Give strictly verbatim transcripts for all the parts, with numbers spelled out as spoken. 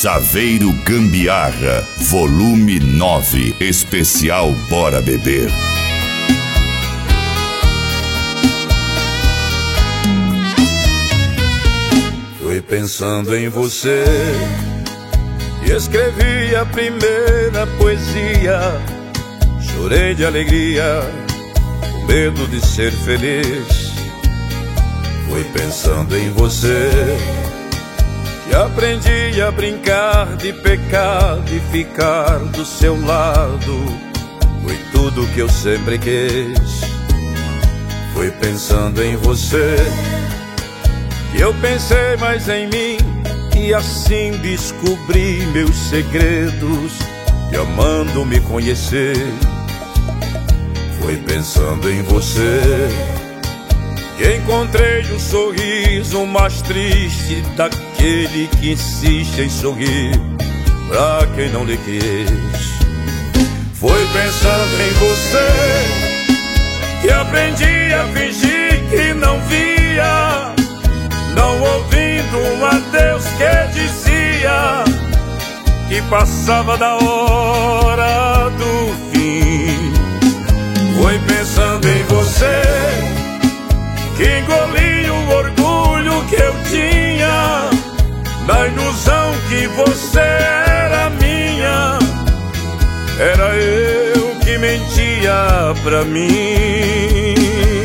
Saveiro Gambiarra, volume nove, especial Bora Beber. Fui pensando em você e escrevi a primeira poesia. Chorei de alegria, com medo de ser feliz. Fui pensando em você e aprendi a brincar, de pecar, de ficar do seu lado. Foi tudo que eu sempre quis. Fui pensando em você e eu pensei mais em mim, e assim descobri meus segredos, te amando me conhecer. Fui pensando em você que encontrei o sorriso mais triste daquele que insiste em sorrir pra quem não lhe quis. Fui pensando em você que aprendi a fingir que não via, não ouvindo um adeus que dizia que passava da hora do fim. Fui pensando em você que engoli o orgulho que eu tinha, na ilusão que você era minha. Era eu que mentia pra mim.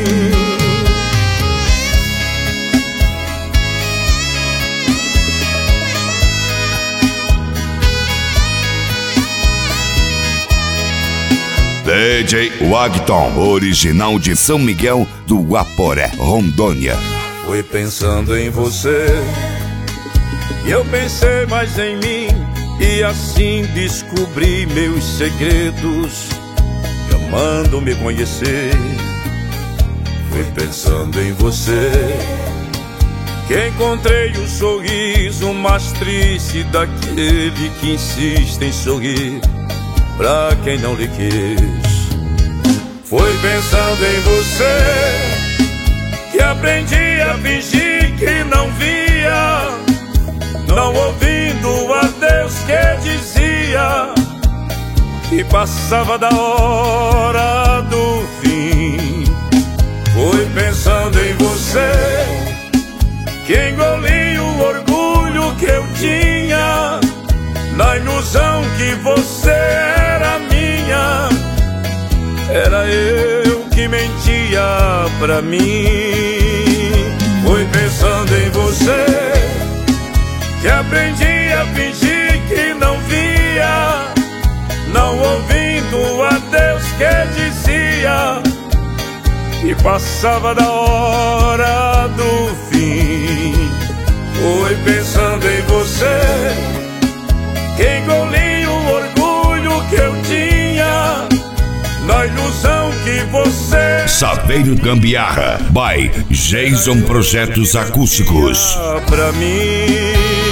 D J Wagton, original de São Miguel do Guaporé, Rondônia. Fui pensando em você e eu pensei mais em mim, e assim descobri meus segredos, te amando me conhecer. Fui pensando em você que encontrei o sorriso mais triste daquele que insiste em sorrir pra quem não lhe quis. Fui pensando em você que aprendi a fingir que não via, não ouvindo o adeus que dizia que passava da hora do fim. Fui pensando em você que engoli o orgulho que eu tinha, na ilusão que você era minha. Era eu que mentia pra mim. Fui pensando em você que aprendi a fingir que não via, não ouvindo o adeus que dizia que passava da hora do fim. Fui pensando em você que engoli o orgulho que eu tinha, na ilusão que você... Saveiro Gambiarra, by Jason Projetos Acústicos. Pra mim.